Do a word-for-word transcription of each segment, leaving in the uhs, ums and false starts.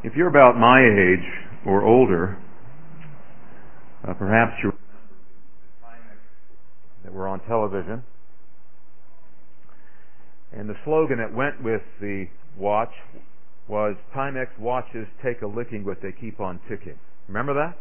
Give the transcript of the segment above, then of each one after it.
If you're about my age or older, uh, perhaps you remember the Timex that were on television. And the slogan that went with the watch was, Timex watches take a licking, but they keep on ticking. Remember that?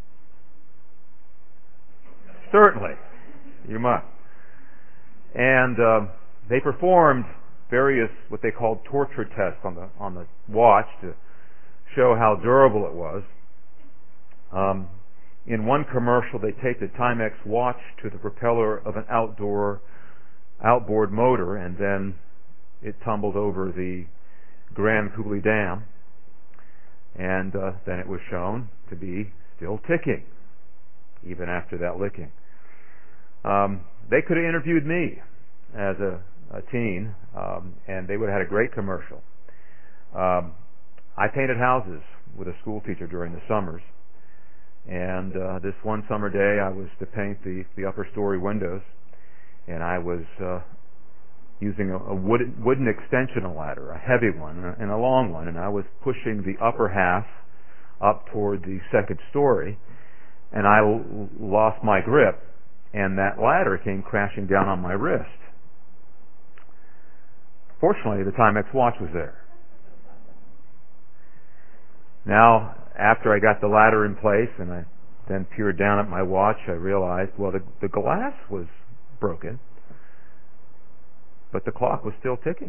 Certainly. You must. And uh, they performed various, what they called torture tests on the on the watch to show how durable it was. Um, in one commercial, they taped a Timex watch to the propeller of an outdoor outboard motor, and then it tumbled over the Grand Coulee Dam, and uh, then it was shown to be still ticking, even after that licking. Um, they could have interviewed me as a, a teen, um, and they would have had a great commercial. Um, I painted houses with a school teacher during the summers, and uh, this one summer day I was to paint the, the upper story windows, and I was uh, using a, a wood, wooden extension ladder, a heavy one and a long one, and I was pushing the upper half up toward the second story, and I l- lost my grip, and that ladder came crashing down on my wrist. Fortunately, the Timex watch was there. Now, after I got the ladder in place and I then peered down at my watch, I realized, well, the, the glass was broken, but the clock was still ticking.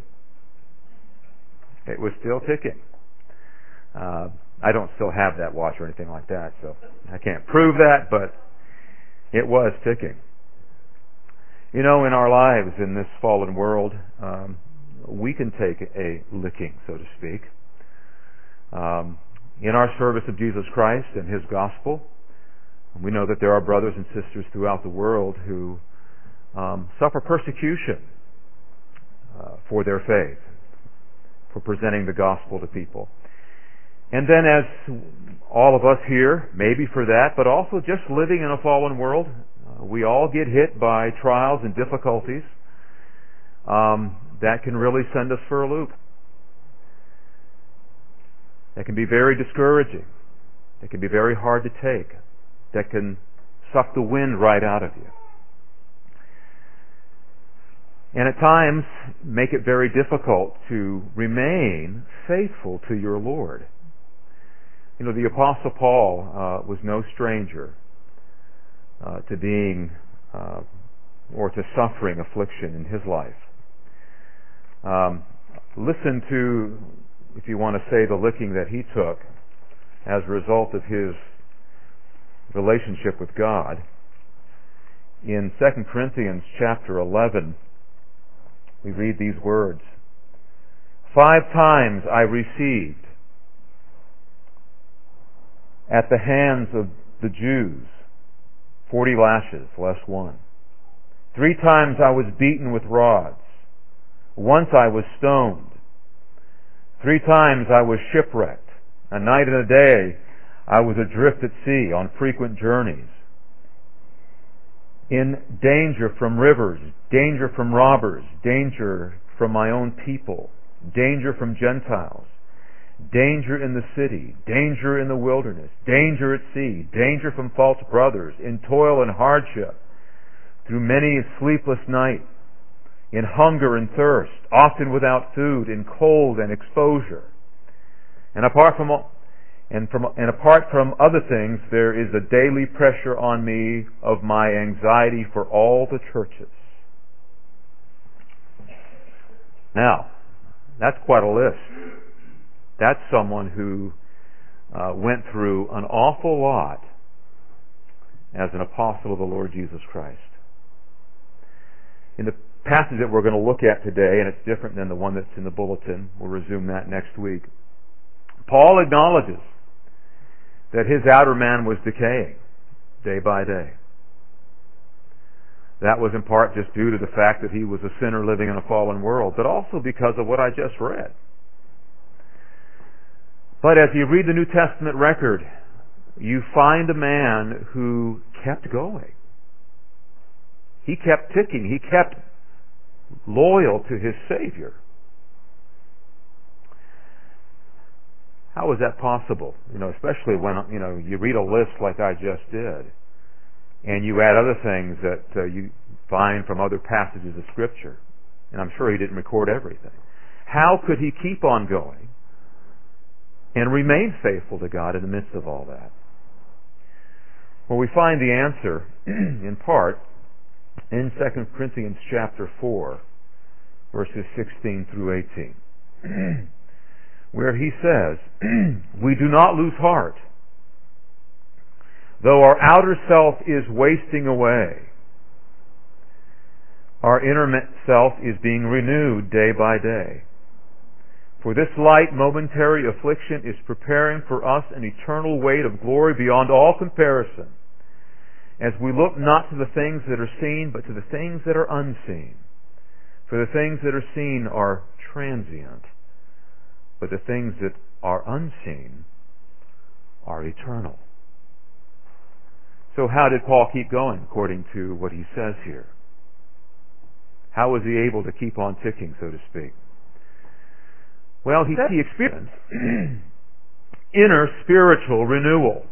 It was still ticking. Uh, I don't still have that watch or anything like that, so I can't prove that, but it was ticking. You know, in our lives in this fallen world, um, we can take a licking, so to speak. Um, in our service of Jesus Christ and His gospel, we know that there are brothers and sisters throughout the world who um, suffer persecution uh, for their faith, for presenting the gospel to people. And then as all of us here, maybe for that, but also just living in a fallen world, uh, we all get hit by trials and difficulties um, that can really send us for a loop. That can be very discouraging. That can be very hard to take. That can suck the wind right out of you. And at times make it very difficult to remain faithful to your Lord. You know, the Apostle Paul uh, was no stranger uh, to being uh, or to suffering affliction in his life. Um, listen to, if you want to say, the licking that he took as a result of his relationship with God. In Second Corinthians chapter eleven, we read these words. Five times I received at the hands of the Jews forty lashes less one. Three times I was beaten with rods. Once I was stoned. Three times I was shipwrecked. A night and a day I was adrift at sea on frequent journeys. In danger from rivers, danger from robbers, danger from my own people, danger from Gentiles, danger in the city, danger in the wilderness, danger at sea, danger from false brothers, in toil and hardship, through many a sleepless night, in hunger and thirst, often without food, in cold and exposure. And apart from all, and from and apart from other things, there is a daily pressure on me of my anxiety for all the churches. Now, that's quite a list. That's someone who uh, went through an awful lot as an apostle of the Lord Jesus Christ. In the passage that we're going to look at today, and it's different than the one that's in the bulletin, we'll resume that next week, Paul acknowledges that his outer man was decaying day by day. That was in part just due to the fact that he was a sinner living in a fallen world, but also because of what I just read. But as you read the New Testament record, you find a man who kept going. He kept ticking. He kept loyal to his Savior. How is that possible? You know, especially when, you know, you read a list like I just did, and you add other things that uh, you find from other passages of Scripture. And I'm sure he didn't record everything. How could he keep on going and remain faithful to God in the midst of all that? Well, we find the answer, in part, in Second Corinthians chapter four, verses sixteen through eighteen, where he says, "We do not lose heart, though our outer self is wasting away. Our inner self is being renewed day by day. For this light momentary affliction is preparing for us an eternal weight of glory beyond all comparison, as we look not to the things that are seen, but to the things that are unseen. For the things that are seen are transient, but the things that are unseen are eternal." So how did Paul keep going, according to what he says here? How was he able to keep on ticking, so to speak? Well, he said he experienced inner spiritual renewal.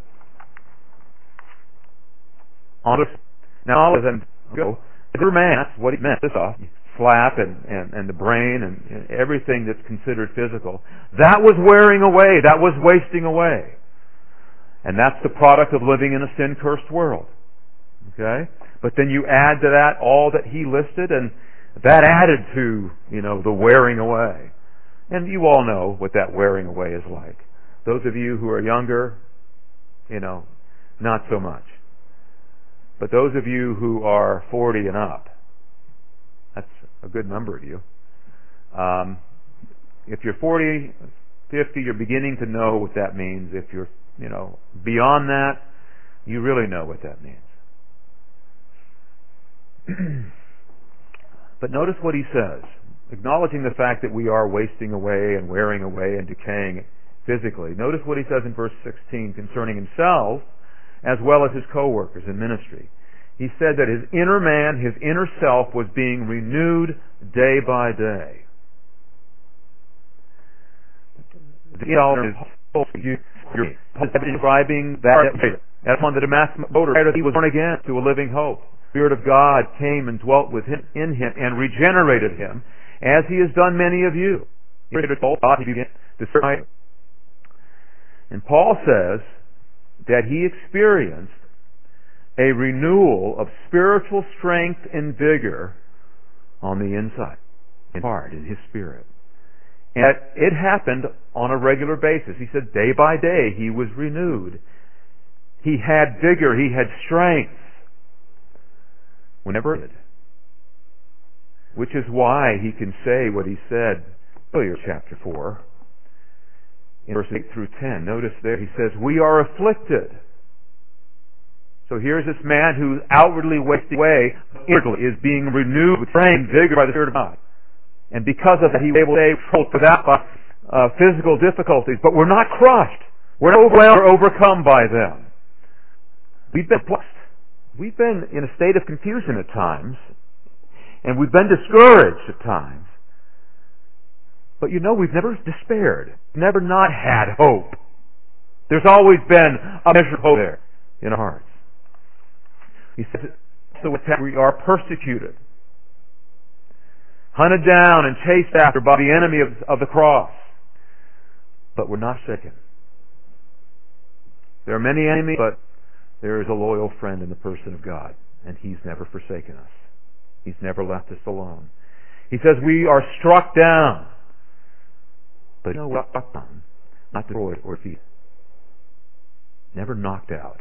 Now, as I go, the man, that's what he meant. This off, slap and, and, and the brain and, and everything that's considered physical. That was wearing away. That was wasting away. And that's the product of living in a sin-cursed world. Okay? But then you add to that all that he listed, and that added to, you know, the wearing away. And you all know what that wearing away is like. Those of you who are younger, you know, not so much. But those of you who are forty and up, that's a good number of you. Um, if you're forty, fifty, you're beginning to know what that means. If you're, you know, beyond that, you really know what that means. But notice what he says, acknowledging the fact that we are wasting away and wearing away and decaying physically. Notice what he says in verse sixteen concerning himself as well as his co-workers in ministry. He said that his inner man, his inner self, was being renewed day by day. You're describing that as on the Damascus road, he was born again to a living hope. The Spirit of God came and dwelt with him, in him and regenerated him, as he has done many of you. And Paul says that he experienced a renewal of spiritual strength and vigor on the inside, in heart, in his spirit. And it happened on a regular basis. He said day by day he was renewed. He had vigor, he had strength. Whenever it did. Which is why he can say what he said earlier, chapter four, in verse eight through ten. Notice there he says, "We are afflicted." So here's this man who outwardly wasting away, inwardly is being renewed with strength and vigor by the Spirit of God. And because of that, he was able to control without uh, physical difficulties. But we're not crushed. We're not overwhelmed or overcome by them. We've been blessed. We've been in a state of confusion at times, and we've been discouraged at times. But you know, we've never despaired, never not had hope. There's always been a measure of hope there in our hearts. He says, so we are persecuted, hunted down and chased after by the enemy of, of the cross, but we're not shaken. There are many enemies, but there is a loyal friend in the person of God, and He's never forsaken us. He's never left us alone. He says we are struck down, but no, we're struck down, not destroyed or defeated. Never knocked out.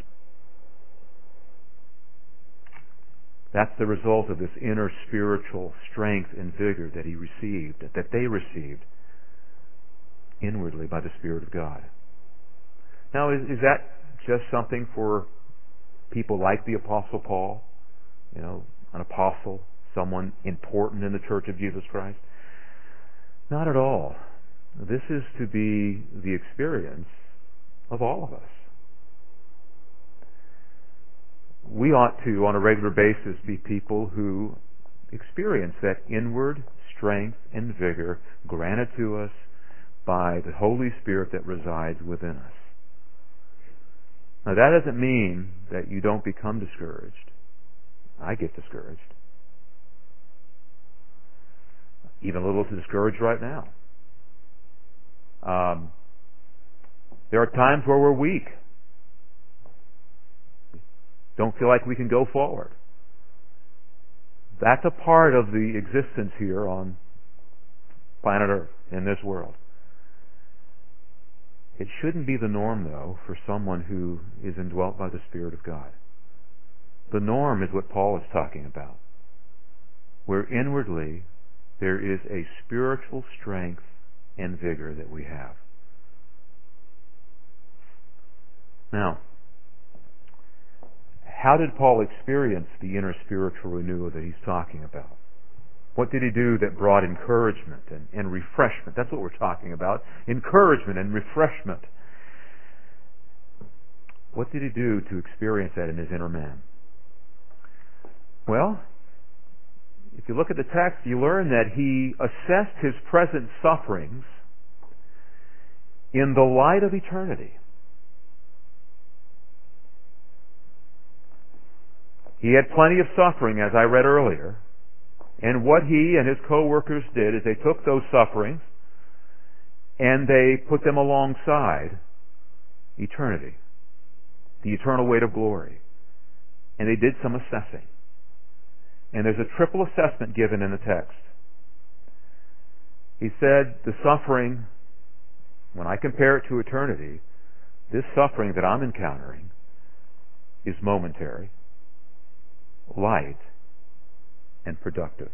That's the result of this inner spiritual strength and vigor that he received, that they received inwardly by the Spirit of God. Now, is, is that just something for people like the Apostle Paul? You know, an apostle, someone important in the Church of Jesus Christ? Not at all. This is to be the experience of all of us. We ought to, on a regular basis, be people who experience that inward strength and vigor granted to us by the Holy Spirit that resides within us. Now that doesn't mean that you don't become discouraged. I get discouraged. Even a little discouraged right now. Um, there are times where we're weak. Don't feel like we can go forward. That's a part of the existence here on planet Earth, in this world. It shouldn't be the norm, though, for someone who is indwelt by the Spirit of God. The norm is what Paul is talking about, where inwardly there is a spiritual strength and vigor that we have. Now, how did Paul experience the inner spiritual renewal that he's talking about? What did he do that brought encouragement and, and refreshment? That's what we're talking about. Encouragement and refreshment. What did he do to experience that in his inner man? Well, if you look at the text, you learn that he assessed his present sufferings in the light of eternity. He had plenty of suffering, as I read earlier. And what he and his co-workers did is they took those sufferings and they put them alongside eternity, the eternal weight of glory. And they did some assessing. And there's a triple assessment given in the text. He said, the suffering, when I compare it to eternity, this suffering that I'm encountering is momentary, light, and productive.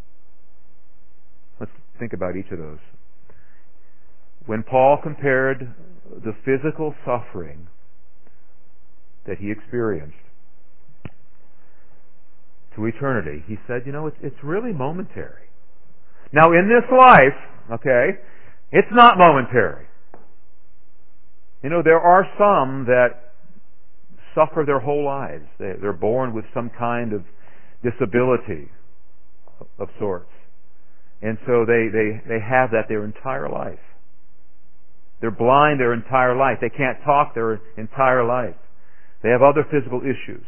Let's think about each of those. When Paul compared the physical suffering that he experienced to eternity, he said, you know, it's, it's really momentary. Now, in this life, okay, it's not momentary. You know, there are some that suffer their whole lives. They, they're born with some kind of disability of sorts. And so they, they, they have that their entire life. They're blind their entire life. They can't talk their entire life. They have other physical issues.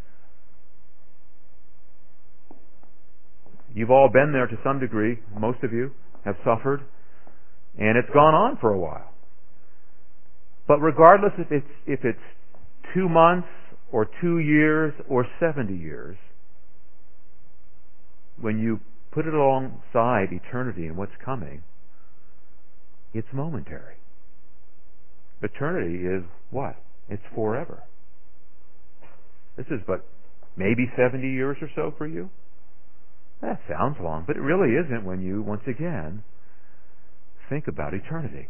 You've all been there to some degree. Most of you have suffered. And it's gone on for a while. But regardless if it's, if it's two months or two years or seventy years, when you put it alongside eternity and what's coming, it's momentary. Eternity is what? It's forever. This is but maybe seventy years or so for you. That sounds long, but it really isn't when you, once again, think about eternity.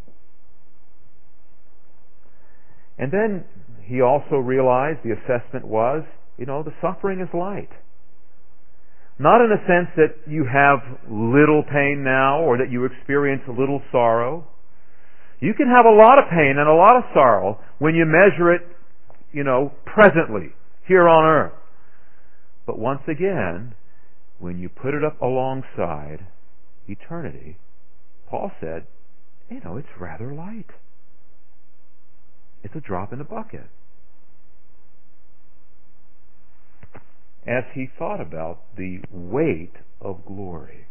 And then he also realized the assessment was, you know, the suffering is light. Not in a sense that you have little pain now or that you experience little sorrow. You can have a lot of pain and a lot of sorrow when you measure it, you know, presently, here on earth. But once again, when you put it up alongside eternity, Paul said, you know, it's rather light. It's a drop in the bucket. As he thought about the weight of glory.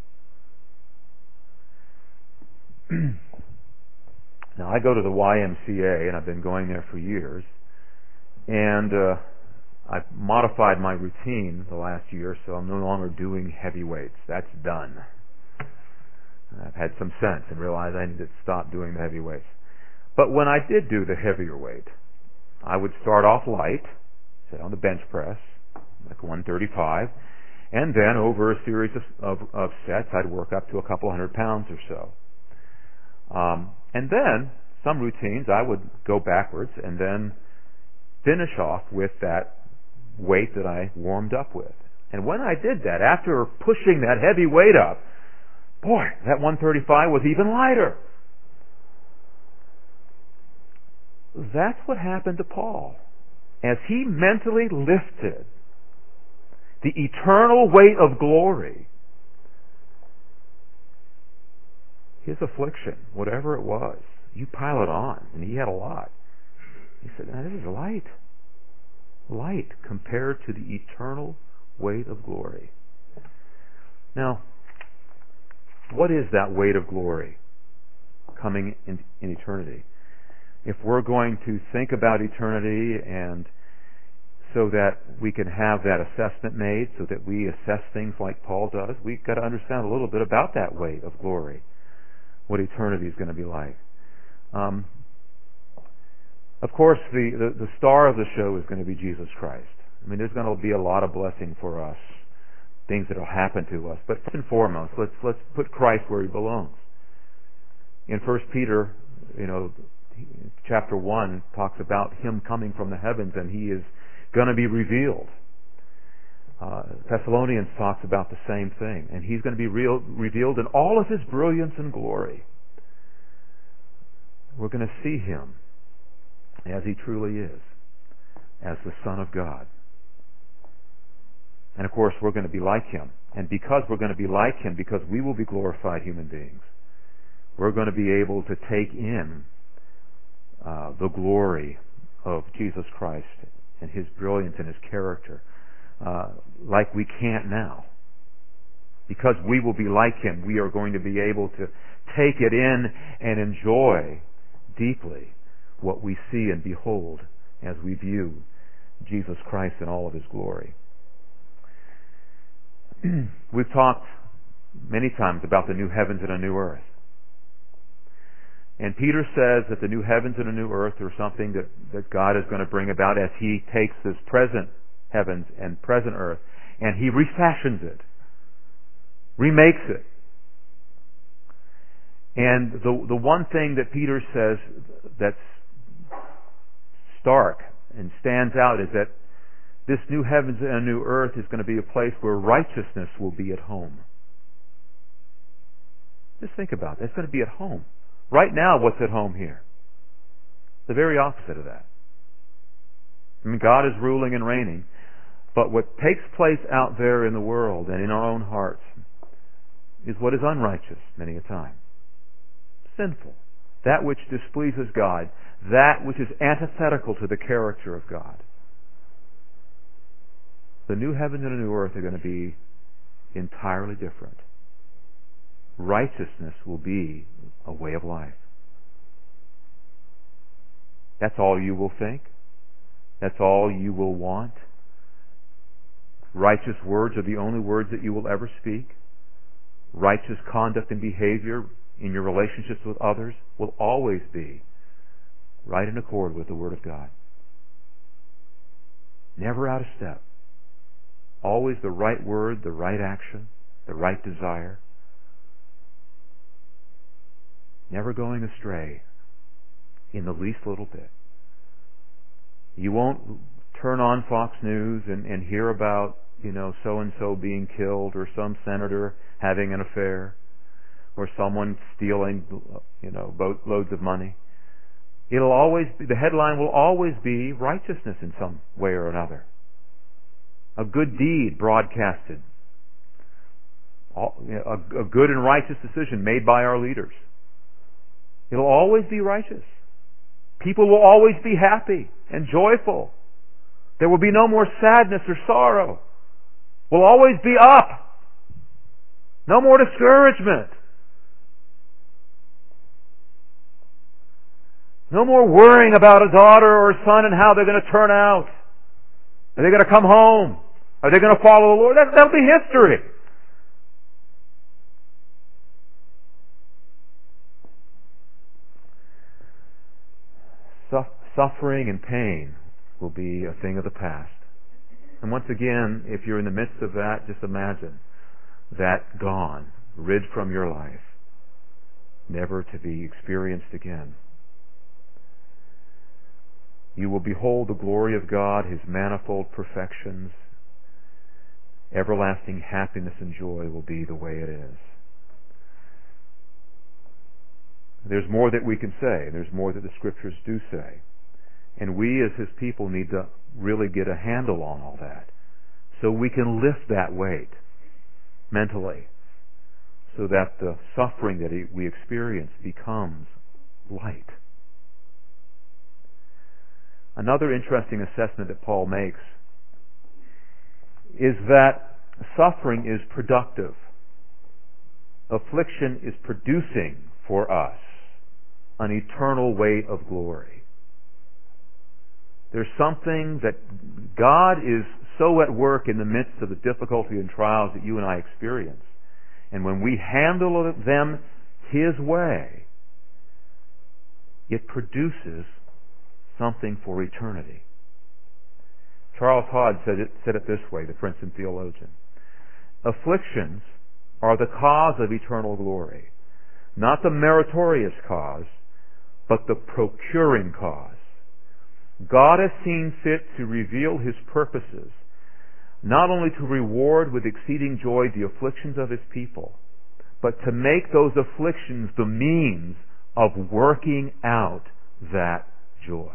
Now, I go to the Y M C A, and I've been going there for years, and uh, I've modified my routine the last year, so I'm no longer doing heavy weights. That's done. I've had some sense and realized I need to stop doing the heavy weights. But when I did do the heavier weight, I would start off light, say on the bench press, like one thirty-five, and then over a series of, of, of sets, I'd work up to a couple hundred pounds or so. Um, and then, some routines, I would go backwards and then finish off with that weight that I warmed up with. And when I did that, after pushing that heavy weight up, boy, that one thirty-five was even lighter. That's what happened to Paul. As he mentally lifted the eternal weight of glory, his affliction, whatever it was, you pile it on. And he had a lot. He said, now, this is light. Light compared to the eternal weight of glory. Now, what is that weight of glory coming in, in eternity? If we're going to think about eternity, and so that we can have that assessment made, so that we assess things like Paul does, we've got to understand a little bit about that weight of glory, what eternity is going to be like. Um, of course, the, the, the star of the show is going to be Jesus Christ. I mean, there's going to be a lot of blessing for us, things that will happen to us. But first and foremost, let's let's put Christ where he belongs. In First Peter, you know, chapter one talks about him coming from the heavens, and he is going to be revealed. Uh, Thessalonians talks about the same thing, and he's going to be real, revealed in all of his brilliance and glory. We're going to see him as he truly is, as the Son of God. And of course, we're going to be like him. And because we're going to be like him, because we will be glorified human beings, we're going to be able to take in uh, the glory of Jesus Christ and his brilliance and his character uh, like we can't now. Because we will be like him, we are going to be able to take it in and enjoy deeply what we see and behold as we view Jesus Christ in all of his glory. We've talked many times about the new heavens and a new earth. And Peter says that the new heavens and a new earth are something that, that God is going to bring about as he takes this present heavens and present earth and he refashions it, remakes it. And the the one thing that Peter says that's stark and stands out is that this new heavens and a new earth is going to be a place where righteousness will be at home. Just think about it. It's going to be at home. Right now, what's at home here? The very opposite of that. I mean, God is ruling and reigning, but what takes place out there in the world and in our own hearts is what is unrighteous many a time. Sinful. That which displeases God. That which is antithetical to the character of God. The new heavens and a new earth are going to be entirely different. Righteousness will be a way of life. That's all you will think. That's all you will want. Righteous words are the only words that you will ever speak. Righteous conduct and behavior in your relationships with others will always be right in accord with the Word of God. Never out of step. Always the right word, the right action, the right desire. Never going astray in the least little bit. You won't turn on Fox News and, and hear about, you know, so-and-so being killed or some senator having an affair or someone stealing, you know, boat loads of money. It'll always be, the headline will always be righteousness in some way or another. A good deed broadcasted. All, you know, a, a good and righteous decision made by our leaders. It'll always be righteous. People will always be happy and joyful. There will be no more sadness or sorrow. We'll always be up. No more discouragement. No more worrying about a daughter or a son and how they're going to turn out. Are they going to come home? Are they going to follow the Lord? That, that'll be history. Suffering and pain will be a thing of the past. And once again, if you're in the midst of that, just imagine that gone, rid from your life, never to be experienced again. You will behold the glory of God, His manifold perfections. Everlasting happiness and joy will be the way it is. There's more that we can say. There's more that the Scriptures do say. And we as His people need to really get a handle on all that so we can lift that weight mentally, so that the suffering that we experience becomes light. Another interesting assessment that Paul makes is that suffering is productive. Affliction is producing for us an eternal weight of glory. There's something that God is so at work in the midst of the difficulty and trials that you and I experience. And when we handle them His way, it produces something for eternity. Charles Hodge said it, said it this way, the Princeton theologian. Afflictions are the cause of eternal glory, not the meritorious cause, but the procuring cause. God has seen fit to reveal His purposes, not only to reward with exceeding joy the afflictions of His people, but to make those afflictions the means of working out that joy.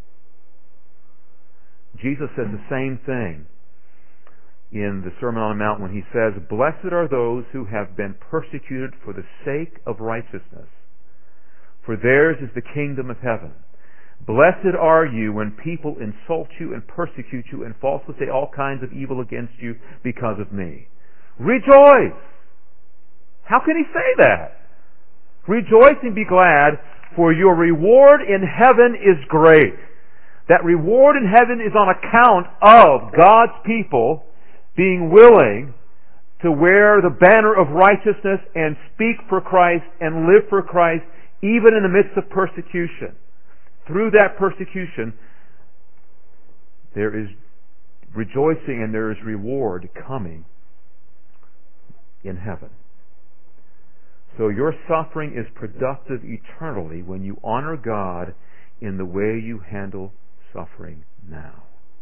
Jesus says the same thing in the Sermon on the Mount when He says, "Blessed are those who have been persecuted for the sake of righteousness, for theirs is the kingdom of heaven. Blessed are you when people insult you and persecute you and falsely say all kinds of evil against you because of me. Rejoice!" How can He say that? Rejoice and be glad, for your reward in heaven is great. That reward in heaven is on account of God's people being willing to wear the banner of righteousness and speak for Christ and live for Christ even in the midst of persecution. Through that persecution, there is rejoicing and there is reward coming in heaven. So your suffering is productive eternally when you honor God in the way you handle suffering now.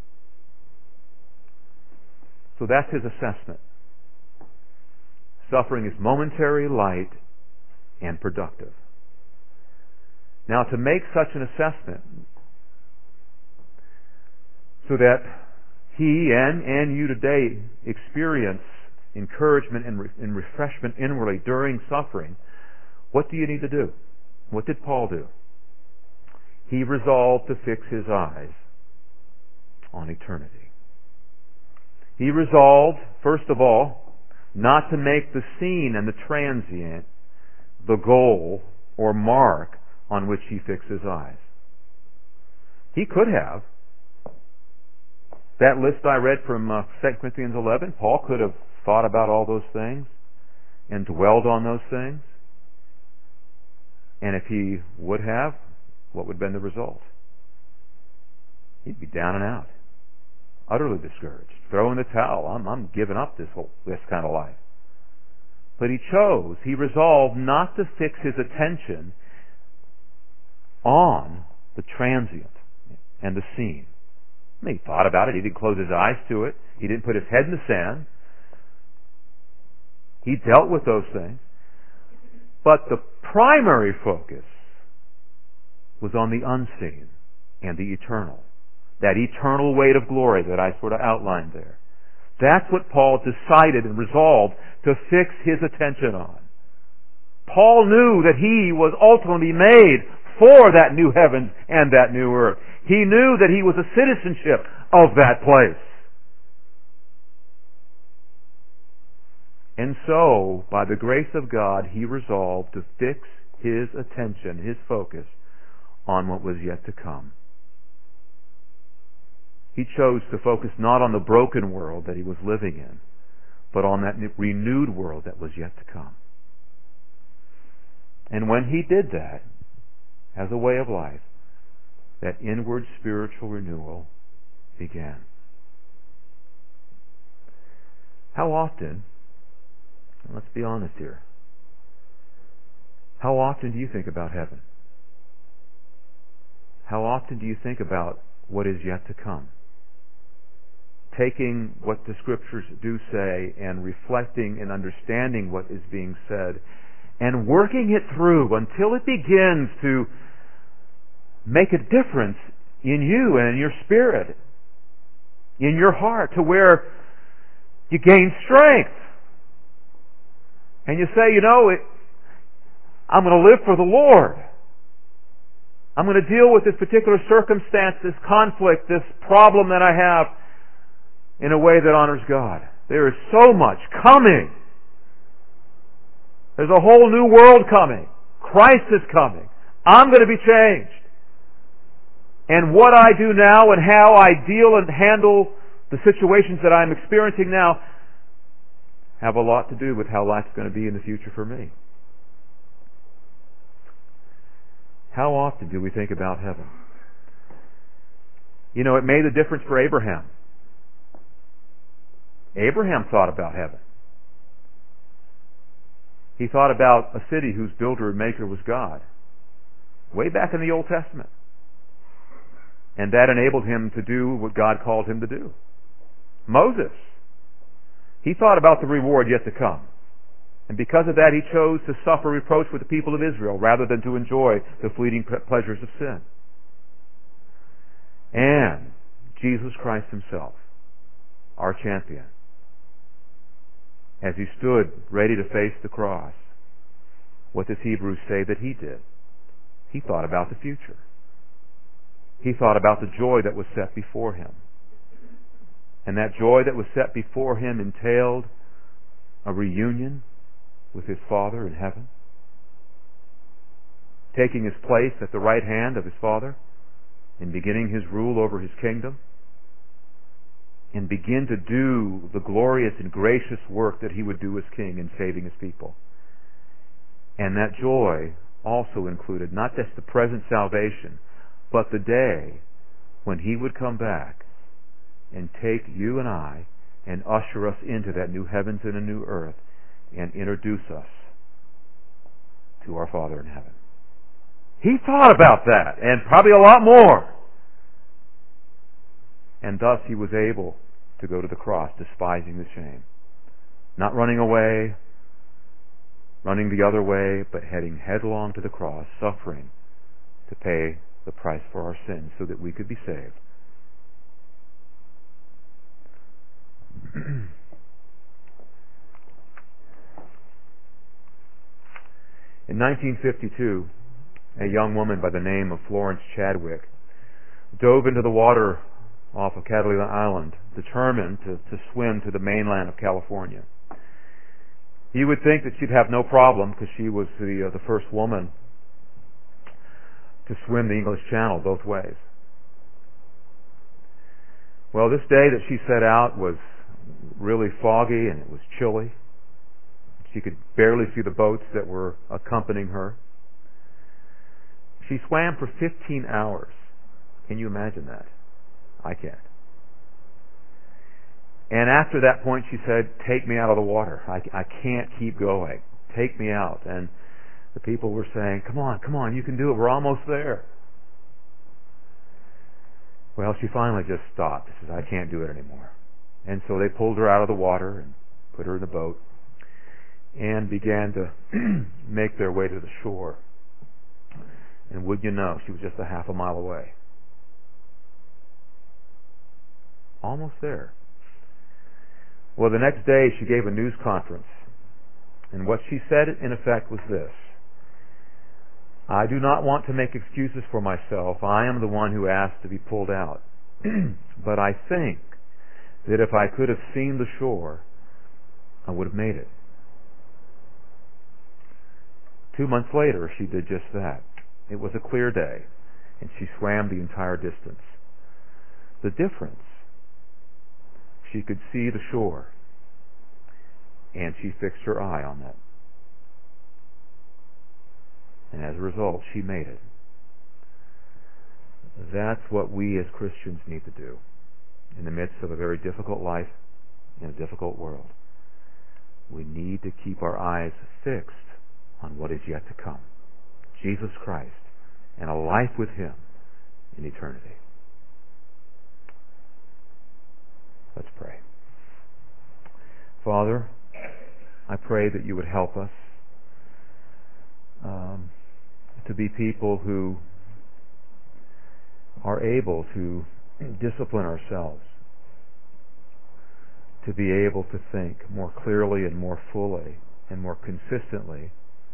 So that's his assessment. Suffering is momentary, light, and productive. Now, to make such an assessment so that he and, and you today experience encouragement and, re, and refreshment inwardly during suffering, what do you need to do? What did Paul do? He resolved to fix his eyes on eternity. He resolved, first of all, not to make the seen and the transient the goal or mark on which he fixed his eyes. He could have. That list I read from uh, Second Corinthians eleven, Paul could have thought about all those things and dwelled on those things. And if he would have, what would have been the result? He'd be down and out, utterly discouraged, throwing the towel. I'm, I'm giving up this whole this kind of life. But he chose, he resolved not to fix his attention on the transient and the seen. I mean, he thought about it. He didn't close his eyes to it. He didn't put his head in the sand. He dealt with those things. But the primary focus was on the unseen and the eternal. That eternal weight of glory that I sort of outlined there. That's what Paul decided and resolved to fix his attention on. Paul knew that he was ultimately made for that new heavens and that new earth. He knew that he was a citizenship of that place. And so, by the grace of God, he resolved to fix his attention, his focus, on what was yet to come. He chose to focus not on the broken world that he was living in, but on that renewed world that was yet to come. And when he did that, as a way of life, that inward spiritual renewal began. How often, let's be honest here, how often do you think about heaven? How often do you think about what is yet to come? Taking what the Scriptures do say and reflecting and understanding what is being said and working it through until it begins to make a difference in you and in your spirit, in your heart, to where you gain strength. And you say, you know, it, I'm going to live for the Lord. I'm going to deal with this particular circumstance, this conflict, this problem that I have in a way that honors God. There is so much coming. There's a whole new world coming. Christ is coming. I'm going to be changed. And what I do now and how I deal and handle the situations that I'm experiencing now have a lot to do with how life's going to be in the future for me. How often do we think about heaven? You know, it made a difference for Abraham. Abraham thought about heaven. He thought about a city whose builder and maker was God, way back in the Old Testament. And that enabled him to do what God called him to do. Moses, he thought about the reward yet to come. And because of that, he chose to suffer reproach with the people of Israel rather than to enjoy the fleeting pleasures of sin. And Jesus Christ himself, our champion, as he stood ready to face the cross, what does Hebrews say that he did? He thought about the future. He thought about the joy that was set before him. And that joy that was set before him entailed a reunion with his Father in heaven, taking his place at the right hand of his Father and beginning his rule over his kingdom, and begin to do the glorious and gracious work that he would do as king in saving his people. And that joy also included not just the present salvation, but the day when he would come back and take you and I and usher us into that new heavens and a new earth and introduce us to our Father in heaven. He thought about that, and probably a lot more. And thus he was able to go to the cross, despising the shame. Not running away, running the other way, but heading headlong to the cross, suffering to pay the price for our sins so that we could be saved. In nineteen fifty-two, a young woman by the name of Florence Chadwick dove into the water off of Catalina Island, determined to, to swim to the mainland of California. You would think that she'd have no problem because she was the, uh, the first woman to swim the English Channel both ways. Well, this day that she set out was really foggy and it was chilly. She could barely see the boats that were accompanying her. She swam for fifteen hours. Can you imagine that? I can't. And after that point she said, "Take me out of the water. I, I can't keep going. Take me out." And the people were saying, "Come on, come on, you can do it. We're almost there." Well, she finally just stopped. She says, "I can't do it anymore." And so they pulled her out of the water and put her in the boat and began to make their way to the shore. And would you know, she was just a half a mile away. Almost there. Well, the next day she gave a news conference. And what she said in effect was this: "I do not want to make excuses for myself. I am the one who asked to be pulled out. But I think that if I could have seen the shore, I would have made it." Two months later, she did just that. It was a clear day, and she swam the entire distance. The difference, she could see the shore, and she fixed her eye on that. And as a result, she made it. That's what we as Christians need to do in the midst of a very difficult life in a difficult world. We need to keep our eyes fixed on what is yet to come. Jesus Christ and a life with Him in eternity. Let's pray. Father, I pray that you would help us um, to be people who are able to discipline ourselves, to be able to think more clearly and more fully and more consistently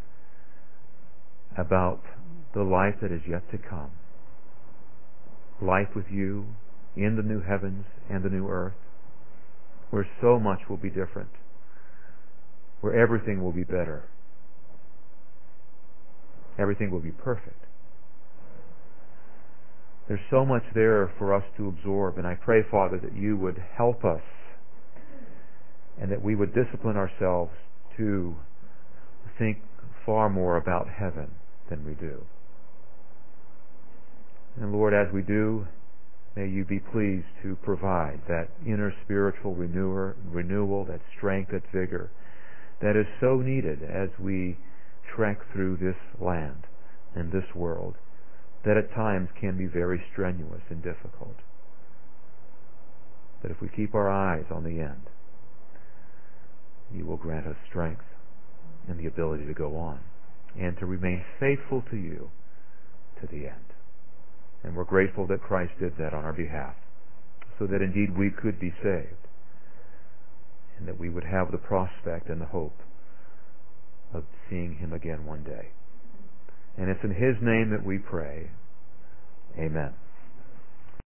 about the life that is yet to come. Life with you in the new heavens and the new earth, where so much will be different, where everything will be better. Everything will be perfect. There's so much there for us to absorb, and I pray, Father, that you would help us and that we would discipline ourselves to think far more about heaven than we do. And Lord, as we do, may you be pleased to provide that inner spiritual renewer, renewal, that strength, that vigor that is so needed as we trek through this land and this world that at times can be very strenuous and difficult. But if we keep our eyes on the end, you will grant us strength and the ability to go on and to remain faithful to you to the end. And we're grateful that Christ did that on our behalf, so that indeed we could be saved, and that we would have the prospect and the hope of seeing him again one day. And it's in his name that we pray. Amen.